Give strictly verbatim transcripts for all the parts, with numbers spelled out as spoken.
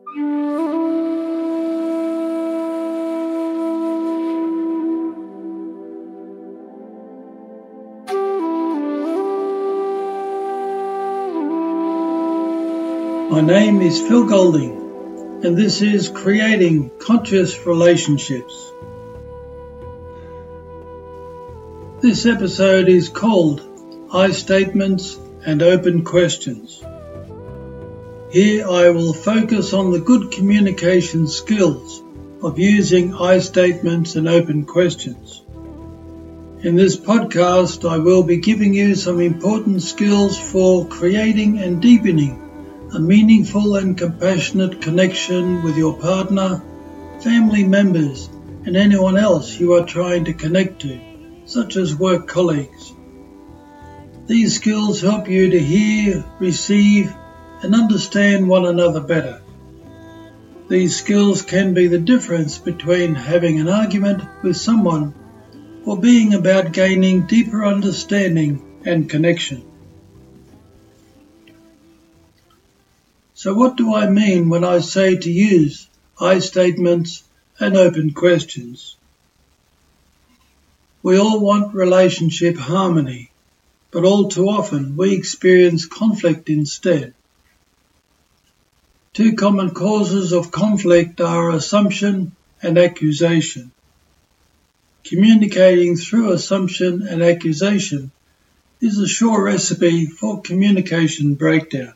My name is Phil Golding, and this is Creating Conscious Relationships. This episode is called I Statements and Open Questions. Here I will focus on the good communication skills of using I statements and open questions. In this podcast, I will be giving you some important skills for creating and deepening a meaningful and compassionate connection with your partner, family members, and anyone else you are trying to connect to, such as work colleagues. These skills help you to hear, receive, and understand one another better. These skills can be the difference between having an argument with someone or being about gaining deeper understanding and connection. So what do I mean when I say to use I statements and open questions? We all want relationship harmony, but all too often we experience conflict instead. Two common causes of conflict are assumption and accusation. Communicating through assumption and accusation is a sure recipe for communication breakdown.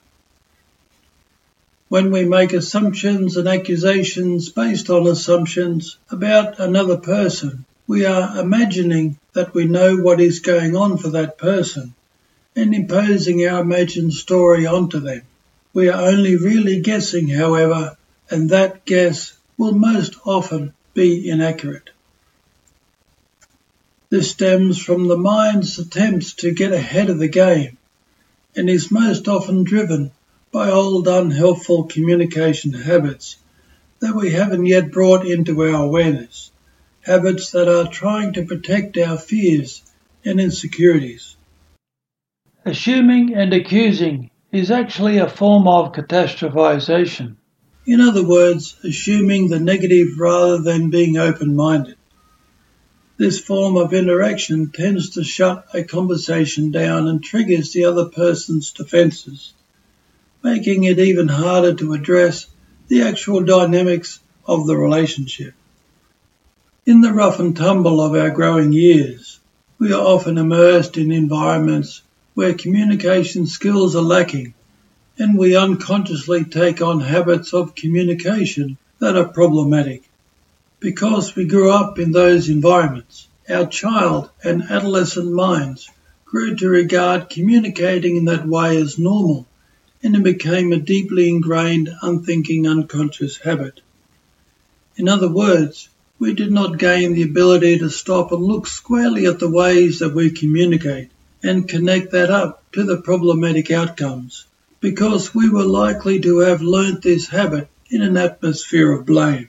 When we make assumptions and accusations based on assumptions about another person, we are imagining that we know what is going on for that person and imposing our imagined story onto them. We are only really guessing, however, and that guess will most often be inaccurate. This stems from the mind's attempts to get ahead of the game and is most often driven by old unhelpful communication habits that we haven't yet brought into our awareness, habits that are trying to protect our fears and insecurities. Assuming and accusing is actually a form of catastrophization. In other words, assuming the negative rather than being open-minded. This form of interaction tends to shut a conversation down and triggers the other person's defenses, making it even harder to address the actual dynamics of the relationship. In the rough and tumble of our growing years, we are often immersed in environments where communication skills are lacking, and we unconsciously take on habits of communication that are problematic. Because we grew up in those environments, our child and adolescent minds grew to regard communicating in that way as normal, and it became a deeply ingrained, unthinking, unconscious habit. In other words, we did not gain the ability to stop and look squarely at the ways that we communicate and connect that up to the problematic outcomes, because we were likely to have learnt this habit in an atmosphere of blame.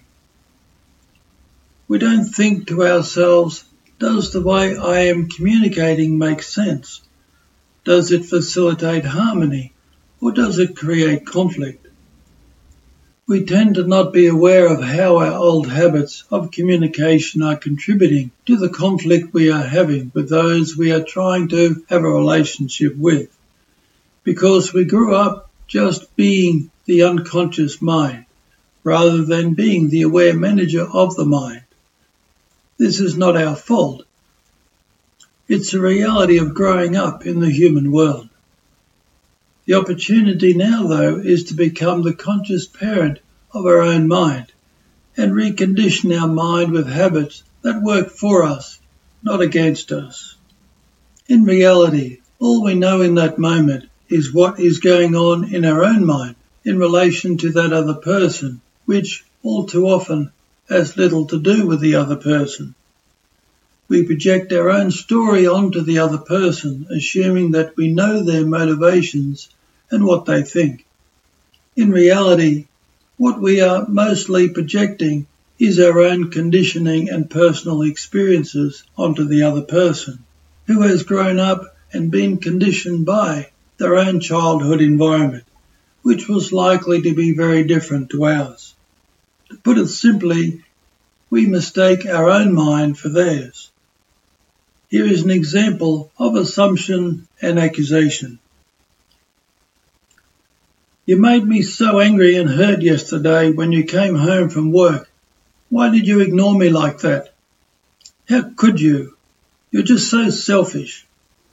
We don't think to ourselves, does the way I am communicating make sense? Does it facilitate harmony? Or does it create conflict? We tend to not be aware of how our old habits of communication are contributing to the conflict we are having with those we are trying to have a relationship with, because we grew up just being the unconscious mind rather than being the aware manager of the mind. This is not our fault. It's a reality of growing up in the human world. The opportunity now, though, is to become the conscious parent of our own mind and recondition our mind with habits that work for us, not against us. In reality, all we know in that moment is what is going on in our own mind in relation to that other person, which all too often has little to do with the other person. We project our own story onto the other person, assuming that we know their motivations and what they think. In reality, what we are mostly projecting is our own conditioning and personal experiences onto the other person, who has grown up and been conditioned by their own childhood environment, which was likely to be very different to ours. To put it simply, we mistake our own mind for theirs. Here is an example of assumption and accusation. You made me so angry and hurt yesterday when you came home from work. Why did you ignore me like that? How could you? You're just so selfish.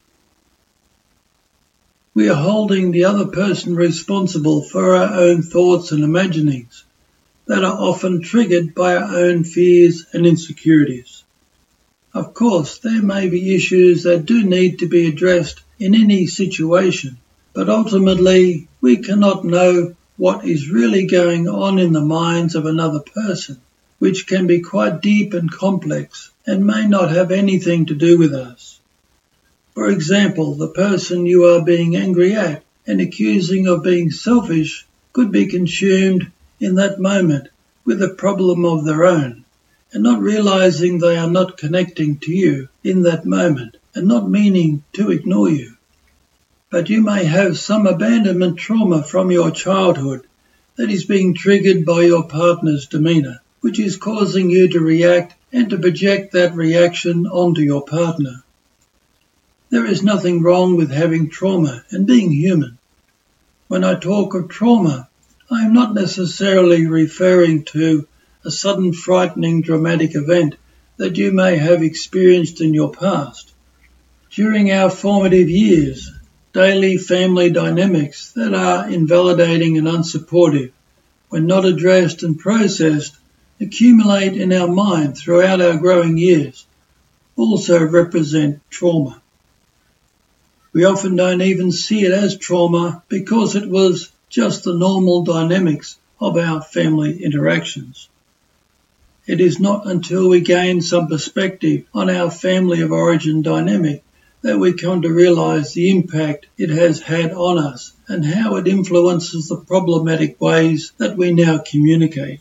We are holding the other person responsible for our own thoughts and imaginings that are often triggered by our own fears and insecurities. Of course, there may be issues that do need to be addressed in any situation, but ultimately we cannot know what is really going on in the minds of another person, which can be quite deep and complex and may not have anything to do with us. For example, the person you are being angry at and accusing of being selfish could be consumed in that moment with a problem of their own, and not realizing they are not connecting to you in that moment and not meaning to ignore you. But you may have some abandonment trauma from your childhood that is being triggered by your partner's demeanor, which is causing you to react and to project that reaction onto your partner. There is nothing wrong with having trauma and being human. When I talk of trauma, I am not necessarily referring to a sudden frightening dramatic event that you may have experienced in your past. During our formative years, daily family dynamics that are invalidating and unsupportive, when not addressed and processed, accumulate in our mind throughout our growing years, also represent trauma. We often don't even see it as trauma because it was just the normal dynamics of our family interactions. It is not until we gain some perspective on our family of origin dynamic that we come to realize the impact it has had on us and how it influences the problematic ways that we now communicate.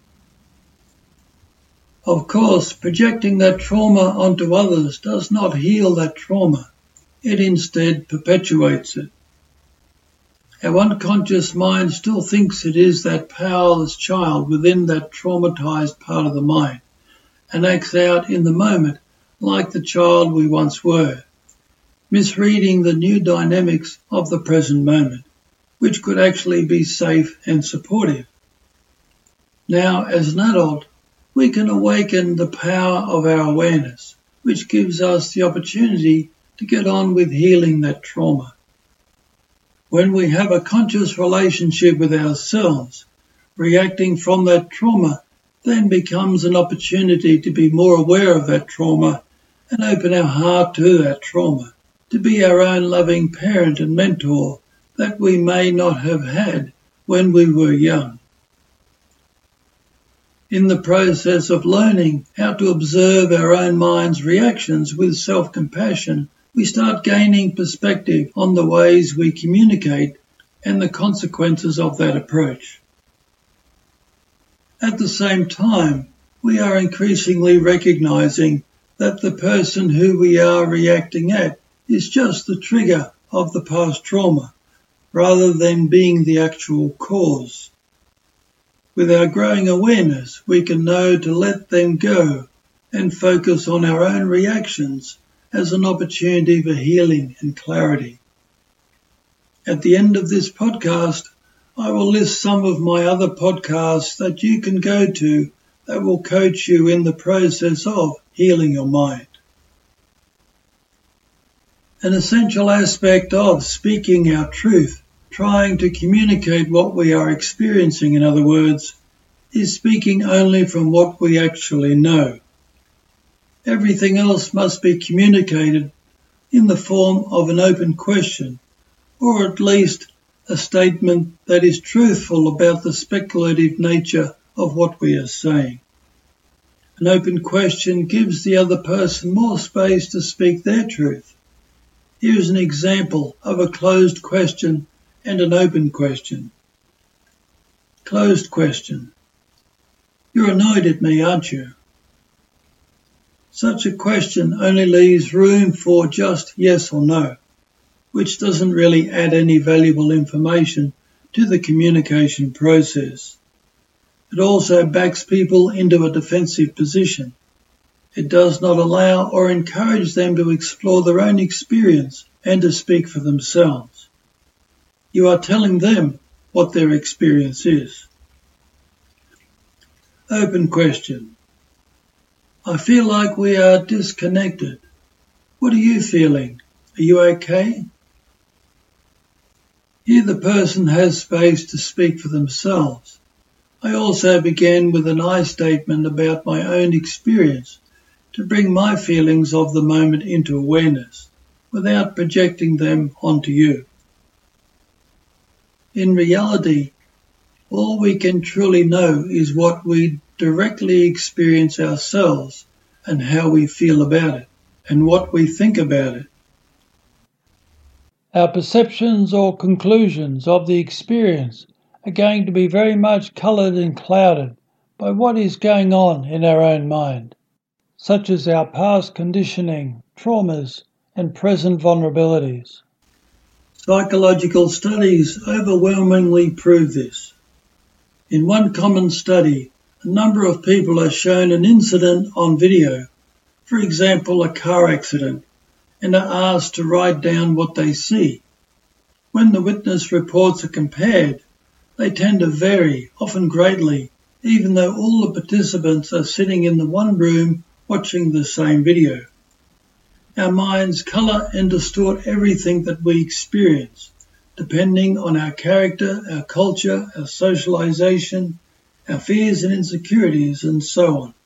Of course, projecting that trauma onto others does not heal that trauma. It instead perpetuates it. Our unconscious mind still thinks it is that powerless child within that traumatized part of the mind and acts out in the moment like the child we once were, misreading the new dynamics of the present moment, which could actually be safe and supportive. Now, as an adult, we can awaken the power of our awareness, which gives us the opportunity to get on with healing that trauma. When we have a conscious relationship with ourselves, reacting from that trauma then becomes an opportunity to be more aware of that trauma and open our heart to that trauma, to be our own loving parent and mentor that we may not have had when we were young. In the process of learning how to observe our own mind's reactions with self-compassion, we start gaining perspective on the ways we communicate and the consequences of that approach. At the same time, we are increasingly recognizing that the person who we are reacting at is just the trigger of the past trauma, rather than being the actual cause. With our growing awareness, we can know to let them go and focus on our own reactions as an opportunity for healing and clarity. At the end of this podcast, I will list some of my other podcasts that you can go to that will coach you in the process of healing your mind. An essential aspect of speaking our truth, trying to communicate what we are experiencing, in other words, is speaking only from what we actually know. Everything else must be communicated in the form of an open question, or at least a statement that is truthful about the speculative nature of what we are saying. An open question gives the other person more space to speak their truth. Here is an example of a closed question and an open question. Closed question. You're annoyed at me, aren't you? Such a question only leaves room for just yes or no, which doesn't really add any valuable information to the communication process. It also backs people into a defensive position. It does not allow or encourage them to explore their own experience and to speak for themselves. You are telling them what their experience is. Open question. I feel like we are disconnected. What are you feeling? Are you okay? Here the person has space to speak for themselves. I also began with an I statement about my own experience to bring my feelings of the moment into awareness without projecting them onto you. In reality, all we can truly know is what we directly experience ourselves and how we feel about it and what we think about it. Our perceptions or conclusions of the experience are going to be very much coloured and clouded by what is going on in our own mind, such as our past conditioning, traumas, and present vulnerabilities. Psychological studies overwhelmingly prove this. In one common study, a number of people are shown an incident on video, for example a car accident, and are asked to write down what they see. When the witness reports are compared, they tend to vary, often greatly, even though all the participants are sitting in the one room watching the same video. Our minds colour and distort everything that we experience, depending on our character, our culture, our socialisation, our fears and insecurities, and so on.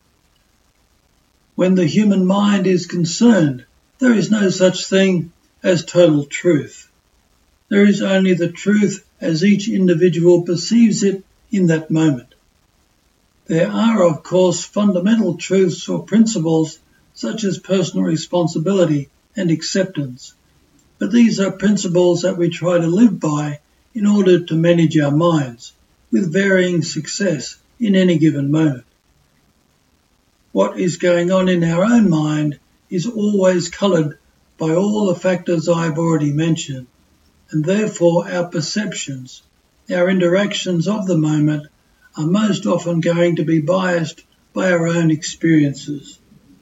When the human mind is concerned, there is no such thing as total truth. There is only the truth as each individual perceives it in that moment. There are, of course, fundamental truths or principles such as personal responsibility and acceptance, but these are principles that we try to live by in order to manage our minds with varying success in any given moment. What is going on in our own mind is always coloured by all the factors I have already mentioned, and therefore our perceptions, our interactions of the moment are most often going to be biased by our own experiences.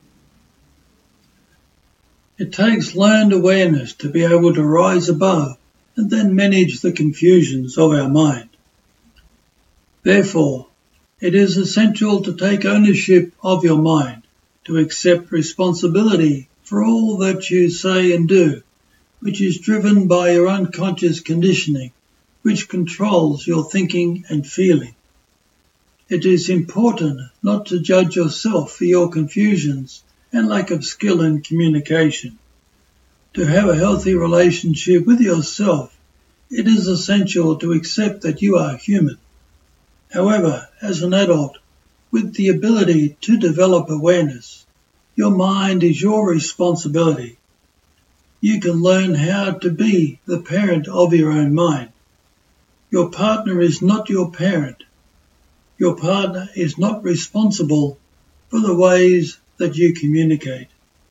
It takes learned awareness to be able to rise above and then manage the confusions of our mind. Therefore, it is essential to take ownership of your mind, to accept responsibility for all that you say and do, which is driven by your unconscious conditioning, which controls your thinking and feeling. It is important not to judge yourself for your confusions and lack of skill in communication. To have a healthy relationship with yourself, it is essential to accept that you are human. However, as an adult, with the ability to develop awareness, your mind is your responsibility. You can learn how to be the parent of your own mind. Your partner is not your parent. Your partner is not responsible for the ways that you communicate.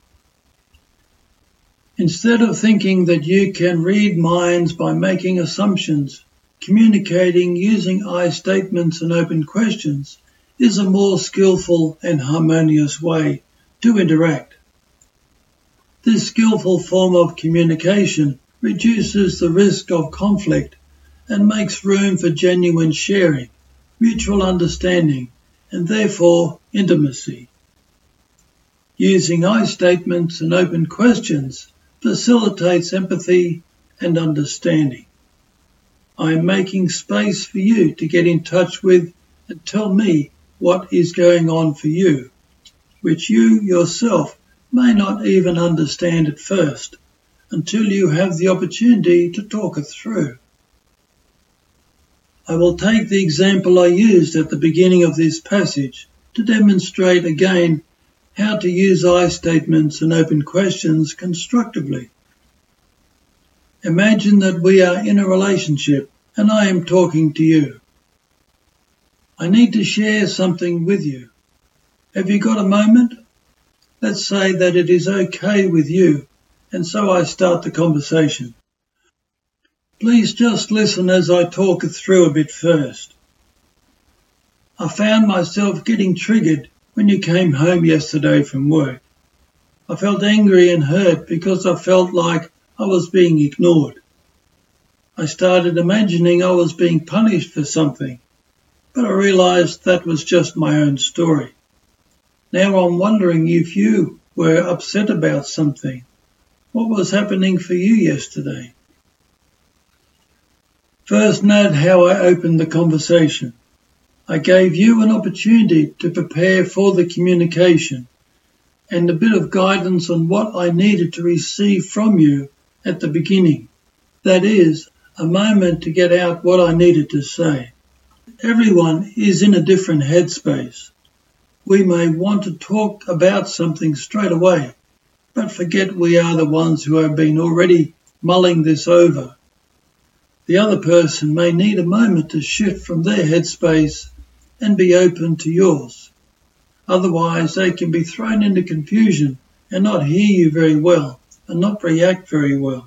Instead of thinking that you can read minds by making assumptions, communicating using I statements and open questions is a more skillful and harmonious way to interact. This skillful form of communication reduces the risk of conflict and makes room for genuine sharing, mutual understanding, and therefore intimacy. Using I statements and open questions facilitates empathy and understanding. I am making space for you to get in touch with and tell me what is going on for you, which you yourself may not even understand at first, until you have the opportunity to talk it through. I will take the example I used at the beginning of this passage to demonstrate again how to use I statements and open questions constructively. Imagine that we are in a relationship and I am talking to you. I need to share something with you. Have you got a moment? Let's say that it is okay with you, and so I start the conversation. Please just listen as I talk it through a bit first. I found myself getting triggered when you came home yesterday from work. I felt angry and hurt because I felt like I was being ignored. I started imagining I was being punished for something, but I realised that was just my own story. Now I'm wondering if you were upset about something. What was happening for you yesterday? First, note how I opened the conversation. I gave you an opportunity to prepare for the communication and a bit of guidance on what I needed to receive from you at the beginning. That is, a moment to get out what I needed to say. Everyone is in a different headspace. We may want to talk about something straight away, but forget we are the ones who have been already mulling this over. The other person may need a moment to shift from their headspace and be open to yours. Otherwise, they can be thrown into confusion and not hear you very well and not react very well.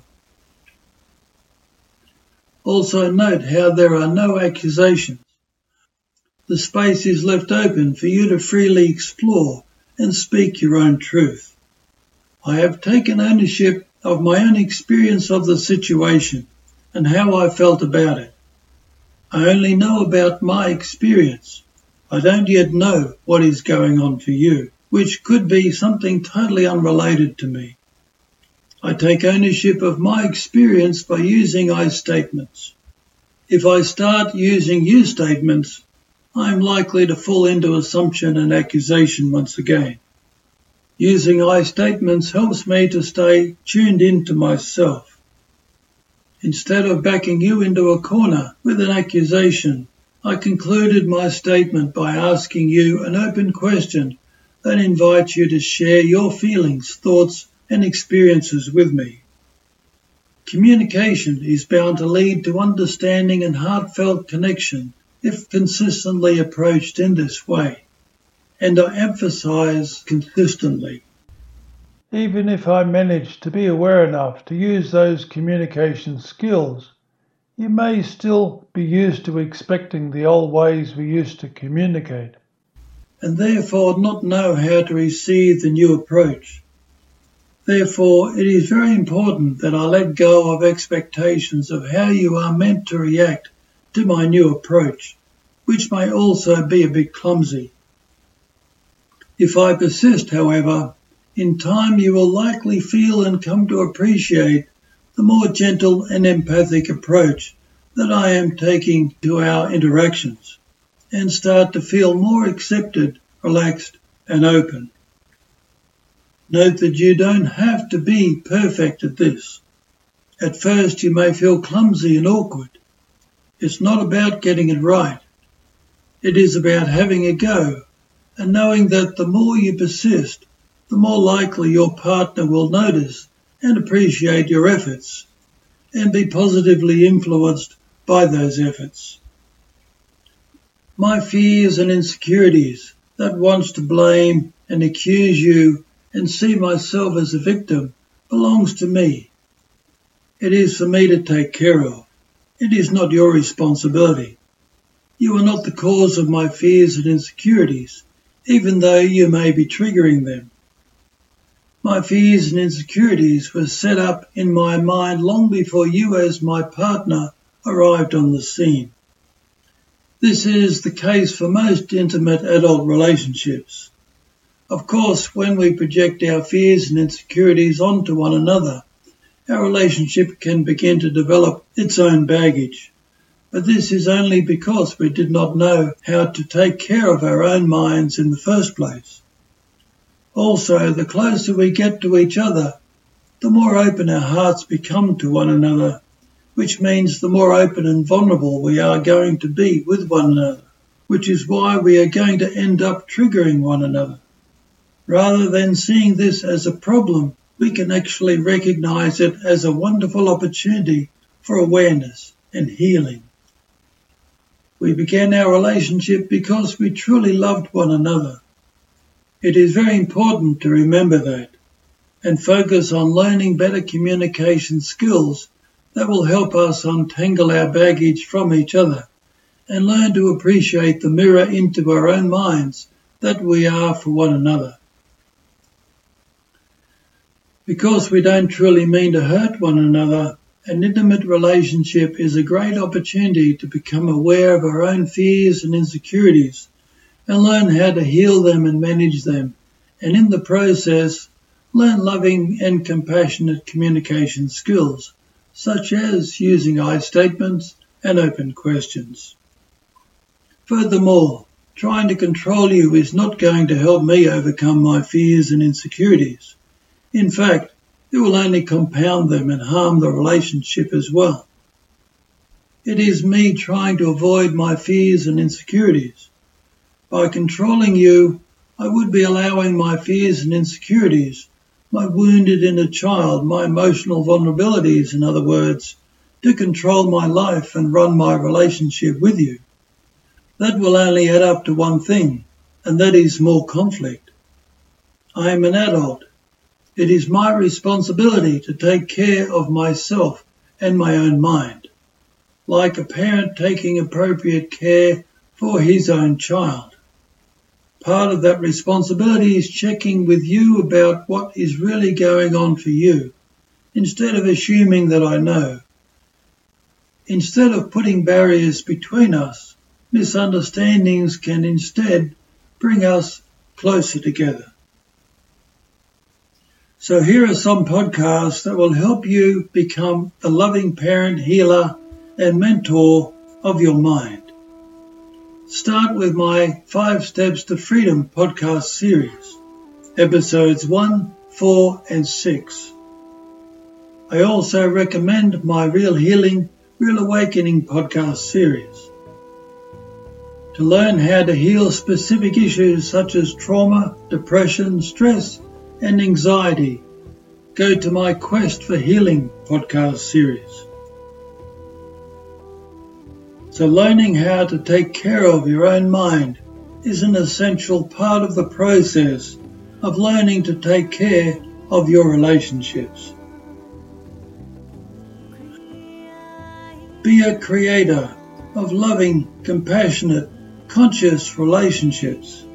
Also note how there are no accusations. The space is left open for you to freely explore and speak your own truth. I have taken ownership of my own experience of the situation and how I felt about it. I only know about my experience. I don't yet know what is going on for you, which could be something totally unrelated to me. I take ownership of my experience by using I statements. If I start using you statements, I am likely to fall into assumption and accusation once again. Using I statements helps me to stay tuned into myself. Instead of backing you into a corner with an accusation, I concluded my statement by asking you an open question that invites you to share your feelings, thoughts, and experiences with me. Communication is bound to lead to understanding and heartfelt connection if consistently approached in this way, and I emphasize consistently. Even if I manage to be aware enough to use those communication skills, you may still be used to expecting the old ways we used to communicate, and therefore not know how to receive the new approach. Therefore, it is very important that I let go of expectations of how you are meant to react to my new approach, which may also be a bit clumsy. If I persist, however, in time you will likely feel and come to appreciate the more gentle and empathic approach that I am taking to our interactions, and start to feel more accepted, relaxed, and open. Note that you don't have to be perfect at this. At first you may feel clumsy and awkward. It's not about getting it right. It is about having a go and knowing that the more you persist, the more likely your partner will notice and appreciate your efforts and be positively influenced by those efforts. My fears and insecurities that wants to blame and accuse you and see myself as a victim belongs to me. It is for me to take care of. It is not your responsibility. You are not the cause of my fears and insecurities, even though you may be triggering them. My fears and insecurities were set up in my mind long before you as my partner arrived on the scene. This is the case for most intimate adult relationships. Of course, when we project our fears and insecurities onto one another, our relationship can begin to develop its own baggage. But this is only because we did not know how to take care of our own minds in the first place. Also, the closer we get to each other, the more open our hearts become to one another, which means the more open and vulnerable we are going to be with one another, which is why we are going to end up triggering one another. Rather than seeing this as a problem, we can actually recognize it as a wonderful opportunity for awareness and healing. We began our relationship because we truly loved one another. It is very important to remember that and focus on learning better communication skills that will help us untangle our baggage from each other and learn to appreciate the mirror into our own minds that we are for one another. Because we don't truly mean to hurt one another, an intimate relationship is a great opportunity to become aware of our own fears and insecurities and learn how to heal them and manage them, and in the process, learn loving and compassionate communication skills, such as using I statements and open questions. Furthermore, trying to control you is not going to help me overcome my fears and insecurities. In fact, it will only compound them and harm the relationship as well. It is me trying to avoid my fears and insecurities. By controlling you, I would be allowing my fears and insecurities, my wounded inner child, my emotional vulnerabilities, in other words, to control my life and run my relationship with you. That will only add up to one thing, and that is more conflict. I am an adult. It is my responsibility to take care of myself and my own mind, like a parent taking appropriate care for his own child. Part of that responsibility is checking with you about what is really going on for you, instead of assuming that I know. Instead of putting barriers between us, misunderstandings can instead bring us closer together. So here are some podcasts that will help you become the loving parent, healer, and mentor of your mind. Start with my Five Steps to Freedom podcast series, episodes one, four, and six. I also recommend my Real Healing, Real Awakening podcast series. To learn how to heal specific issues such as trauma, depression, stress, and anxiety, go to my Quest for Healing podcast series. So learning how to take care of your own mind is an essential part of the process of learning to take care of your relationships. Be a creator of loving, compassionate, conscious relationships.